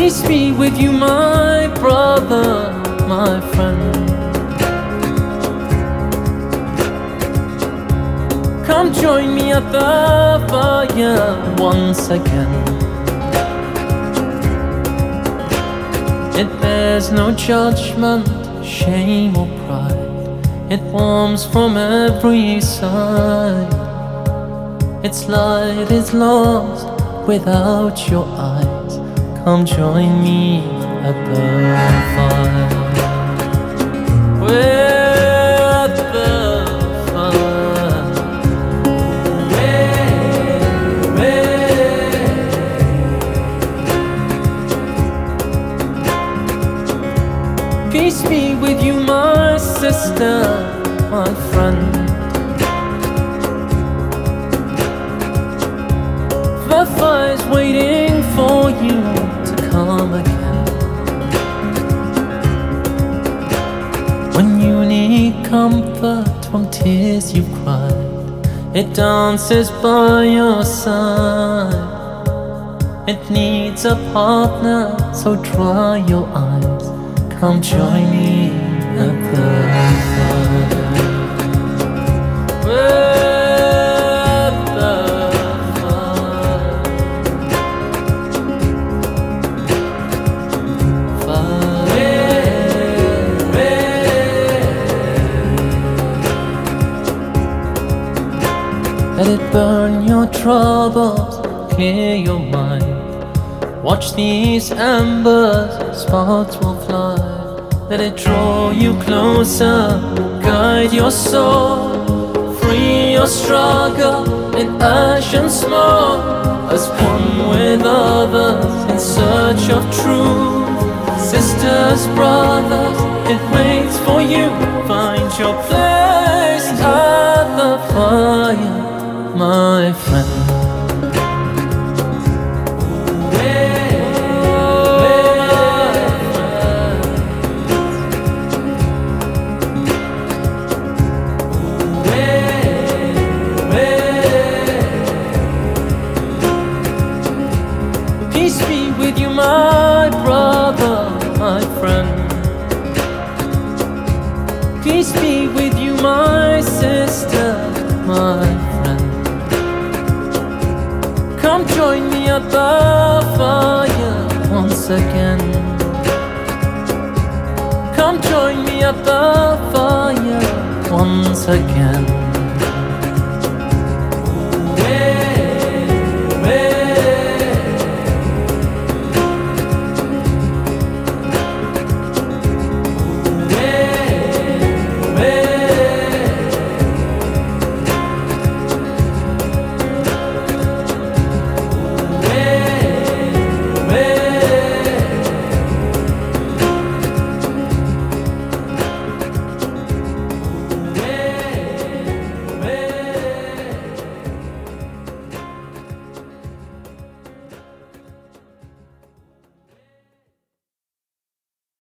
Peace be with you, my brother, my friend. Come join me at the fire once again. It bears no judgment, shame or pride. It warms from every side. Its light is lost without your eyes. Come join me at the fire. At the fire. Peace be with you, my sister, my friend. The fire's waiting for you to come again. When you need comfort from tears you've cried, it dances by your side. It needs a partner, so dry your eyes. Come join me at the fire. At the fire. Let it burn your troubles, clear your mind. Watch these embers, sparks will fly. Let it draw you closer, guide your soul. Free your struggle in ash and smoke, as one with others in search of truth. Sisters, brothers, it waits for you. Find your place at the fire, my friend. Peace be with you, my brother, my friend. Peace be with you, my sister, my friend. Come join me at the fire once again. Come join me at the fire once again.